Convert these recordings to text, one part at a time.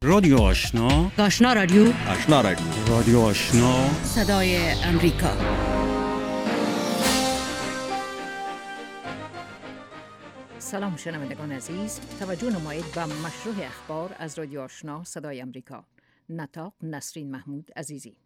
رادیو آشنا، آشنا رادیو، آشنا رادیو، رادیو آشنا، صدای امریکا. سلام شنوندگان عزیز، توجه نمایید به مشروع اخبار از رادیو آشنا صدای امریکا. نطاق نسرین محمود عزیزی.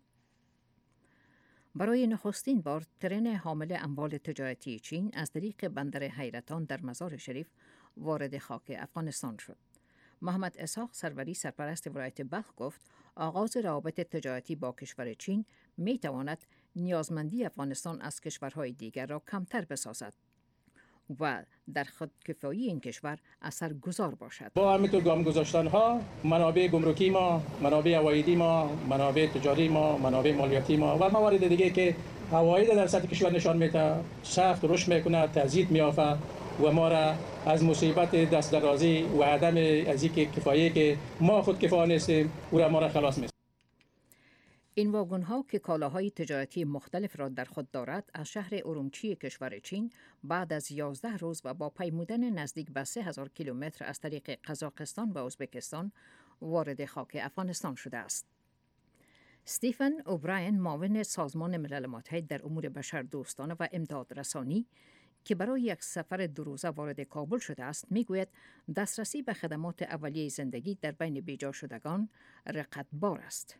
برای نخستین بار ترن حامل اموال تجارتی چین از طریق بندر حیرتان در مزار شریف وارد خاک افغانستان شد. محمد اسحاق سروری سرپرست ولایت بلخ گفت آغاز روابط تجارتی با کشور چین می تواند نیازمندی افغانستان از کشورهای دیگر را کمتر بسازد و در خودکفایی این کشور اثرگذار باشد. با همینطور گام گذاشتن ها منابع گمرکی ما، منابع عوایدی ما، منابع تجاری ما، منابع مالیاتی ما و موارد دیگه که عواید در سطح کشور نشان میده سخت رشد میکنه، تزیید میافه و ما را از مصیبت دست درازی و عدم از اینکه کفایه که ما خود کفا نیستیم او را ما را خلاص می‌سازد. این واگن‌ها که کالاهای تجارتی مختلف را در خود دارد از شهر ارومچی کشور چین بعد از 11 روز و با پیمودن نزدیک به 3000 کیلومتر از طریق قزاقستان و ازبکستان وارد خاک افغانستان شده است. استیفن اوبراین معاون سازمان ملل متحد در امور بشردوستانه و امداد رسانی که برای یک سفر 2 روزه وارد کابل شده است میگوید دسترسی به خدمات اولیه زندگی در بین بیجا شدگان رقتبار است.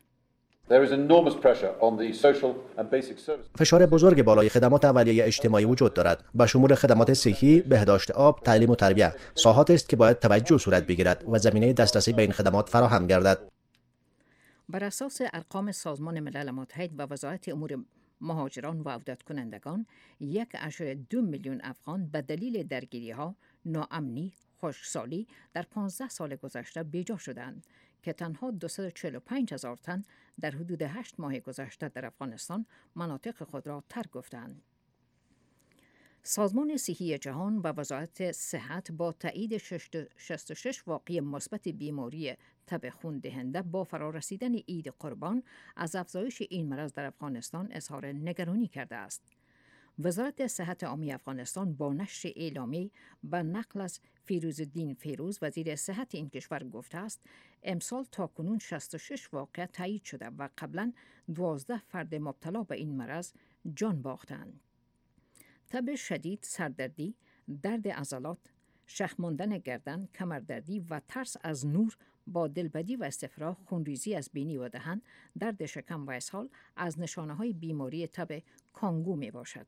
فشار بزرگ بالای خدمات اولیه اجتماعی وجود دارد، به شمول خدمات صحی، بهداشت آب، تعلیم و تربیت. ساحات است که باید توجه صورت بگیرد و زمینه دسترسی به این خدمات فراهم گردد. بر اساس ارقام سازمان ملل متحد و وزارت امور مهاجران و عودت کنندگان 1.2 میلیون افغان به دلیل درگیری‌ها، ناامنی، خشکسالی در 15 سال گذشته بیجا شدند که تنها 245,000 تن در حدود 8 ماه گذشته در افغانستان مناطق خود را ترک گفتند. سازمان صحی جهان و وزارت صحت با تایید 66 واقعه مثبت بیماری تب خون دهنده با فرارسیدن عید قربان از افزایش این مرض در افغانستان اظهار نگرانی کرده است. وزارت صحت عامه افغانستان با نشر اعلامی به نقل از فیروزالدین فیروز وزیر صحت این کشور گفته است امسال تاکنون 66 واقعه تایید شده و قبلا 12 فرد مبتلا به این مرض جان باختند. تب شدید، سردردی، درد عضلات، شخم ماندن گردن، کمردردی و ترس از نور با دلبدی و استفراغ، خونریزی از بینی و دهن، درد شکم و اسهال از نشانه‌های بیماری تب کانگو می باشد.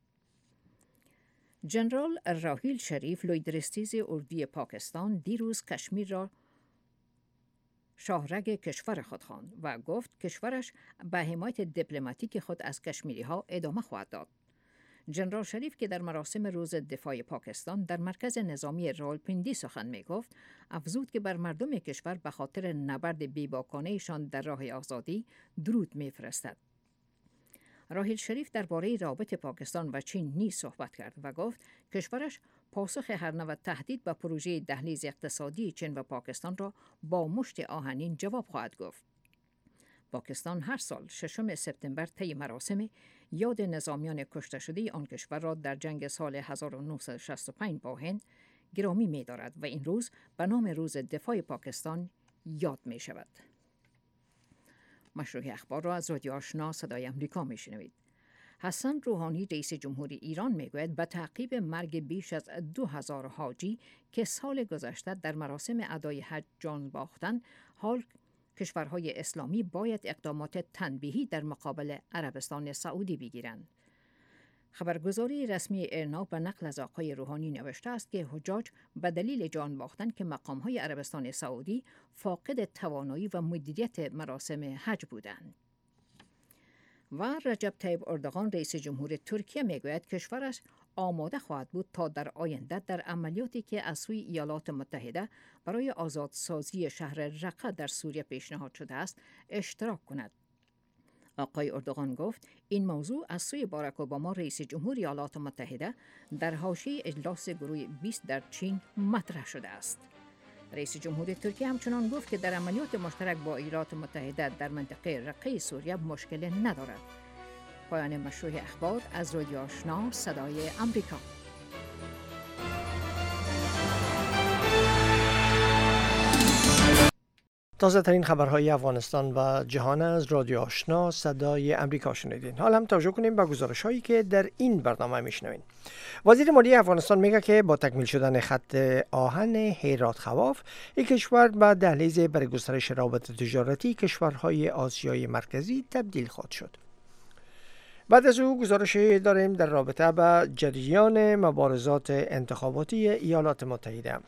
جنرال راحیل شریف لویدرستیز اردوی پاکستان دیروز کشمیر را شاهرگ کشور خود خواند و گفت کشورش به حمایت دیپلماتیک خود از کشمیری‌ها ادامه خواهد داد. جنرال شریف که در مراسم روز دفاع پاکستان در مرکز نظامی راولپیندی سخن می گفت افزود که بر مردم کشور به خاطر نبرد بیباکانه‌شان در راه آزادی درود می فرستد. راحیل شریف درباره رابط پاکستان و چین نیز صحبت کرد و گفت کشورش پاسخ هر نوع تهدید به پروژه دهلیز اقتصادی چین و پاکستان را با مشت آهنین جواب خواهد گفت. پاکستان هر سال 6 سپتامبر طی مراسم یاد نظامیان کشته شده آن کشور را در جنگ سال 1965 با هند گرامی می دارد و این روز به نام روز دفاع پاکستان یاد می شود. مشروع اخبار را از رادیو آشنا صدای امریکا می شنوید. حسن روحانی رئیس جمهوری ایران می گوید به تعقیب مرگ بیش از 2000 حاجی که سال گذشته در مراسم ادای حج جان باختند، حال کشورهای اسلامی باید اقدامات تنبیهی در مقابل عربستان سعودی بگیرند. خبرگزاری رسمی ایرنا به نقل از آقای روحانی نوشته است که حجاج به دلیل جان باختن که مقامهای عربستان سعودی فاقد توانایی و مدیریت مراسم حج بودند. و رجب طیب اردوغان رئیس جمهور ترکیه میگوید کشورش آماده خواهد بود تا در آینده در عملیاتی که از سوی ایالات متحده برای آزادسازی شهر رقه در سوریه پیشنهاد شده است اشتراک کند. آقای اردوغان گفت این موضوع از سوی باراک اوباما رئیس جمهور ایالات متحده در حاشیه اجلاس گروه 20 در چین مطرح شده است. رئیس جمهور ترکیه همچنان گفت که در عملیات مشترک با ایالات متحده در منطقه رقه سوریه مشکل ندارد. پایان مشروع اخبار از رادیو آشنا صدای امریکا. تازه ترین خبرهای افغانستان و جهان از رادیو آشنا صدای امریکا شنیدین. حالا هم توجه کنیم به گزارش هایی که در این برنامه میشنوین. وزیر مالیه افغانستان میگه که با تکمیل شدن خط آهن هرات خواف، این کشور به دهلیز برای گسترش روابط تجارتی کشورهای آسیای مرکزی تبدیل خواهد شد. بعد از او گزارش داریم در رابطه با جریان مبارزات انتخاباتی ایالات متحده.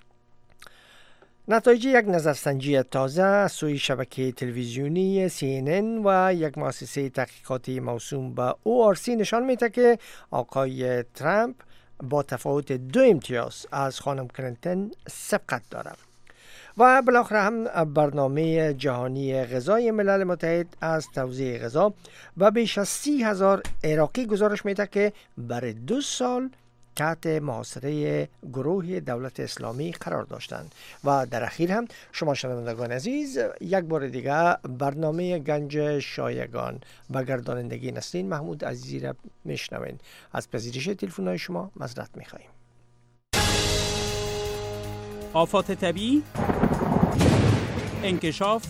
نتایج یک نظرسنجی تازه از سوی شبکه تلویزیونی CNN و یک مؤسسه تحقیقاتی موسوم به ORC نشان میده که آقای ترامپ با تفاوت 2 امتیاز از خانم کلینتون سبقت دارد. و بالاخره هم برنامه جهانی غذای ملل متحد از توزیع غذا و بیش از 30,000 عراقی گزارش میده که برای 2 سال تحت محاصره گروه دولت اسلامی قرار داشتند. و در اخیر هم شما شنوندگان عزیز یک بار دیگه برنامه گنج شایگان و گردانندگی نسرین محمود عزیزی را میشنوین. از پذیرش تلفن‌های شما معذرت میخواییم. آفات طبیعی، انکشاف،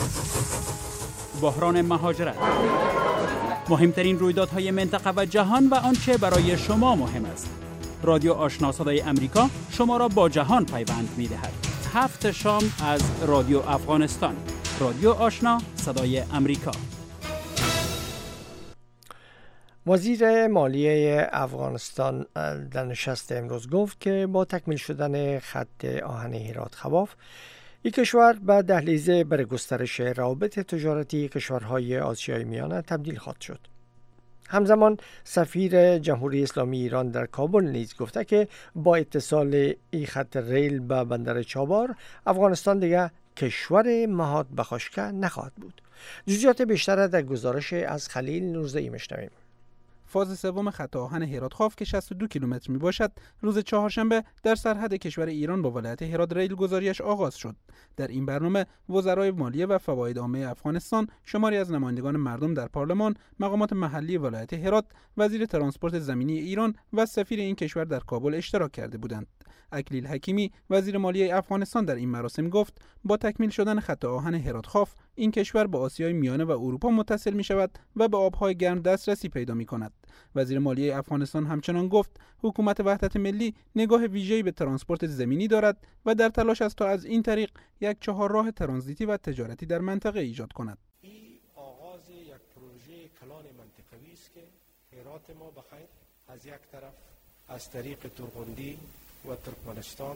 بحران مهاجرت، مهمترین رویدادهای منطقه و جهان و آنچه برای شما مهم است. رادیو آشنا صدای امریکا شما را با جهان پیوند می‌دهد. 7 شام از رادیو افغانستان. رادیو آشنا صدای امریکا. وزیر مالیه افغانستان در نشست امروز گفت که با تکمیل شدن خط آهن هرات خواف، این کشور به دهلیز برای گسترش روابط تجارتی کشورهای آسیای میانه تبدیل خواهد شد. همزمان سفیر جمهوری اسلامی ایران در کابل نیز گفته که با اتصال این خط ریل به بندر چابهار، افغانستان دیگر کشور مهاد به خشکه نخواهد بود. جزئیات بیشتر در گزارش از خلیل نورزئی میشنویم. فاز سوم خط آهن هرات خواف که 62 کیلومتر می باشد، روز چهارشنبه در سرحد کشور ایران با ولایت هرات ریل گذاریش آغاز شد. در این برنامه وزرای مالیه و فواید عامه افغانستان، شماری از نمایندگان مردم در پارلمان، مقامات محلی ولایت هرات، وزیر ترانسپورت زمینی ایران و سفیر این کشور در کابل اشتراک کرده بودند. اکلیل حکیمی وزیر مالیه افغانستان در این مراسم گفت با تکمیل شدن خط آهن هرات خواف، این کشور با آسیای میانه و اروپا متصل می شود و به آبهای گرم دسترسی پیدا می کند. وزیر مالیه افغانستان همچنان گفت حکومت وحدت ملی نگاه ویژه‌ای به ترانسپورت زمینی دارد و در تلاش است تا از این طریق یک چهارراه ترانزیتی و تجارتی در منطقه ایجاد کند. این آغاز یک پروژه کلان منطقوی است که هرات ما بخیر از یک طرف از طریق ترغندی و ترکمنستان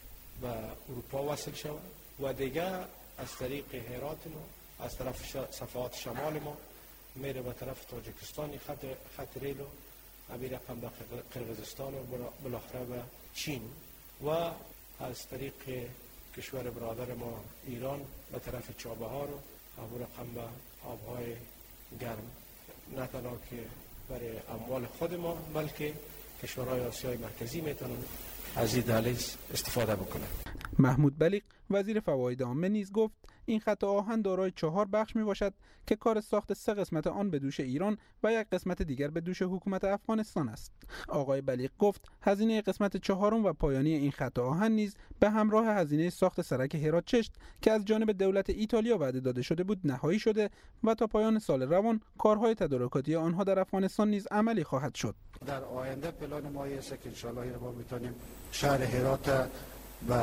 و اروپا وصل شود و دیگر از طریق هرات ما از طرف صفحات شمال ما میره به طرف تاجیکستان خط ریلو امیر رقم به قرقیزستان و بالاخره به چین و از طریق کشور برادر ما ایران به طرف چابهار و امیر رقم به آبهای گرم، نه تنها که برای اموال خود ما بلکه کشورهای آسیای مرکزی میتونن از این دهلیز استفاده بکنند. محمود بلیغ وزیر فواید عامه نیز گفت این خط آهن دارای 4 بخش می باشد که کار ساخت 3 قسمت آن به دوش ایران و یک قسمت دیگر به دوش حکومت افغانستان است. آقای بلیغ گفت هزینه قسمت 4 و پایانی این خط آهن نیز به همراه هزینه ساخت سرک هرات چشت که از جانب دولت ایتالیا وعده داده شده بود نهایی شده و تا پایان سال روان کارهای تدارکاتی آنها در افغانستان نیز عملی خواهد شد. در آینده پلان ما است که ان شاء الله ما میتونیم شهر هرات و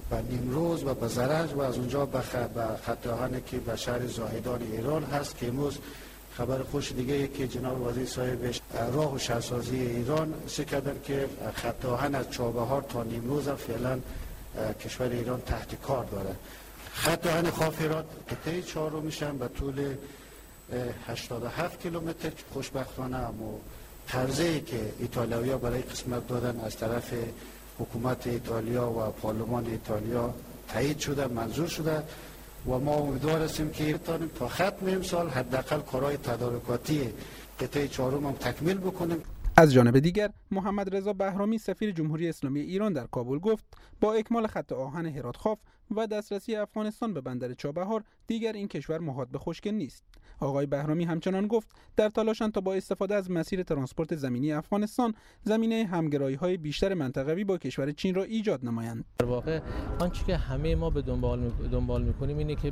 نیمروز و به زرنج و از اونجا به خط آهنی که به شهر زاهدان ایران هست که امروز خبر خوش دیگه که جناب وزیر صاحب راه و شهرسازی ایران کردن که خط آهن از چابهار تا نیمروز فعلا کشور ایران تحت کار داره. خط آهن خواف هرات قطعه 4 میشن به طول 87 کیلومتر. خوشبختانه اما طرزی که ایتالیایی‌ها برای قسمت دادن از طرف حکومت ایتالیا و پارلمان ایتالیا تایید شده، منظور شده و ما امیدوار هستیم که تا ختم امسال حداقل کارهای تدارکاتی قطعه 4 هم تکمیل بکنیم. از جانب دیگر محمد رضا بهرامی سفیر جمهوری اسلامی ایران در کابل گفت با اکمال خط آهن هرات خاف و دسترسی افغانستان به بندر چابهار دیگر این کشور محاط به خشکی نیست. آقای بهرامی همچنان گفت در تلاشند تا با استفاده از مسیر ترانسپورت زمینی افغانستان زمینه همگرایی‌های بیشتر منطقوی با کشور چین را ایجاد نمایند. در واقع آنچه که همه ما به دنبال می‌کنیم اینه که